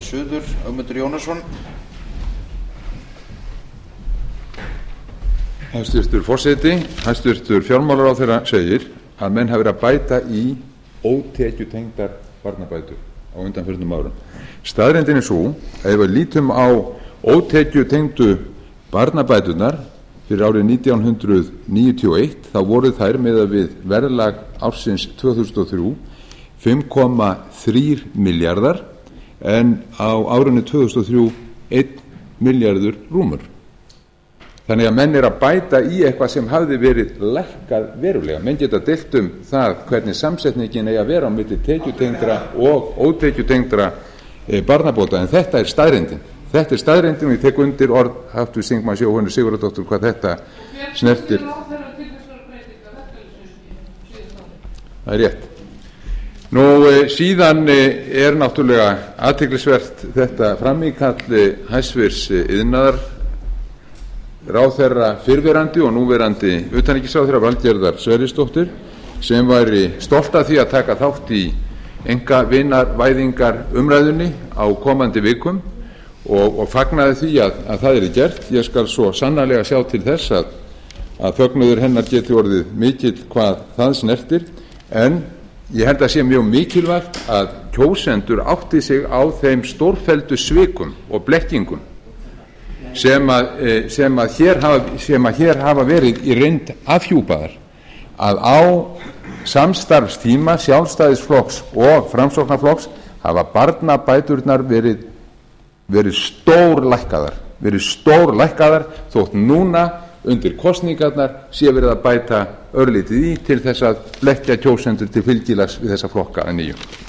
suður Ögmundur Jónasson. Hæstvirtur forseti, hæstvirtur fjármálaráðherra segir að menn hafi verið að bæta í ótekjutengdar barnabætur á undanförnum árum. Staðreyndin er sú að ef við lítum á ótekjutengdu barnabæturnar fyrir árið 1991 þá voru þær miðað við verðlag ársins 2003 5,3 milljarðar en á árinu 2003 1 milljarður rúmur. Þannig að menn er að bæta í eitthvað sem hafði verið lækkað verulega. Menn geta deilt það hvernig samsetningin eigi að vera á milli tekjutengdra og ótekjutengdra barnabóta, en þetta er staðreyndin. Þetta er staðreyndin og ég tek undir orð háttvirts þingmanns Jóhönnu Sigurðardóttur hvað þetta snertir. Það er rétt. Síðan er náttúrulega athyglisvert þetta framíkall hæstvirts iðnaðar ráðherra fyrrverandi og núverandi utanríkisráðherra Valgerðar Sverrisdóttur sem væri stolt af því að taka þátt í einkavinarvæðingar umræðunni á komandi vikum og fagnaði því að það er gert. Ég skal svo sannarlega sjá til þess að fögnuður hennar geti orðið mikill hvað það snertir, en ég held að sé mjög mikilvægt að kjósendur átti sig á þeim stórfelldu svikum og blekkingum sem hér hafa verið í reynd afhjúpaðar, að á samstarfstíma Sjálfstæðisflokks og Framsóknarflokks hafa barnabæturnar verið stórlækkaðar þótt núna undir kosningarnar sé verið að bæta örlítið í til þess að blekkja kjósendur til fylgilags við þessa flokka að nýju.